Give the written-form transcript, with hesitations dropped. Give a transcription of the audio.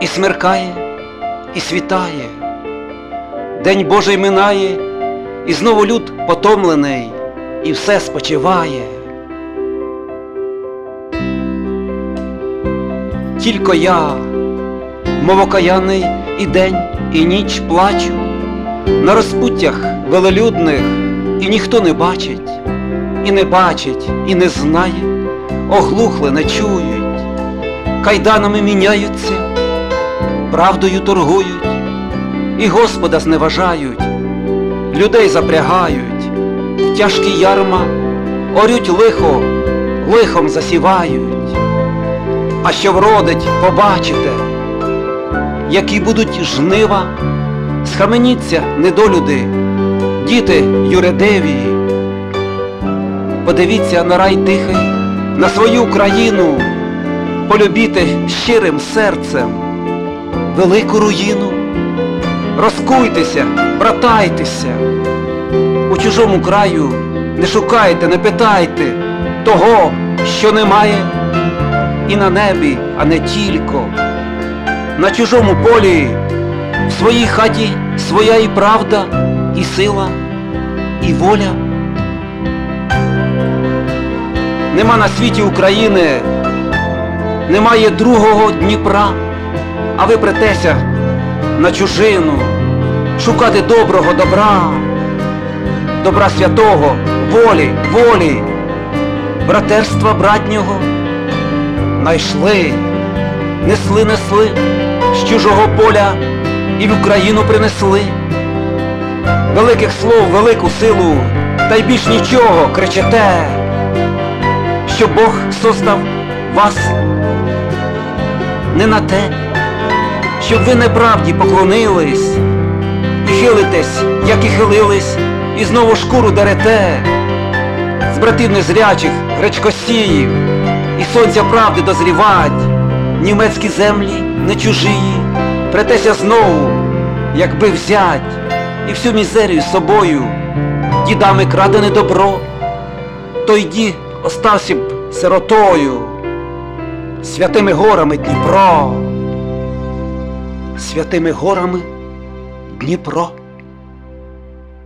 І смеркає, і світає, День Божий минає, і знову люд потомлений, і все спочиває. Тільки я, мов окаянний, і день, і ніч плачу, на розпуттях велелюдних, і ніхто не бачить, і не знає, оглухли, не чують, кайданами міняються, правдою торгують, і Господа зневажають, людей запрягають, в тяжкі ярма орють лихо, лихом засівають. А що вродить, побачите, які будуть жнива, схаменіться недолюди, діти юридиві. Подивіться на рай тихий, на свою Україну, полюбіте щирим серцем велику руїну. Розкуйтеся, братайтеся, у чужому краю не шукайте, не питайте того, що немає, і на небі, а не тільки. На чужому полі, в своїй хаті своя і правда, і сила, і воля. Нема на світі України, немає другого Дніпра, а ви претеся на чужину, шукати доброго добра, добра святого, волі, братерства братнього. Найшли, несли з чужого поля і в Україну принесли. Великих слов, велику силу, та й більш нічого кричите, що Бог создав вас не на те, щоб ви неправді поклонились і хилитесь, як і хилились, і знову шкуру дерете з братів незрячих, гречкосіїв, і сонця правди дозрівать, німецькі землі не чужії, претеся знову, якби взять, і всю мізерію з собою, дідами крадене добро, то йди остався б сиротою, святими горами Дніпро, святими горами Дніпро.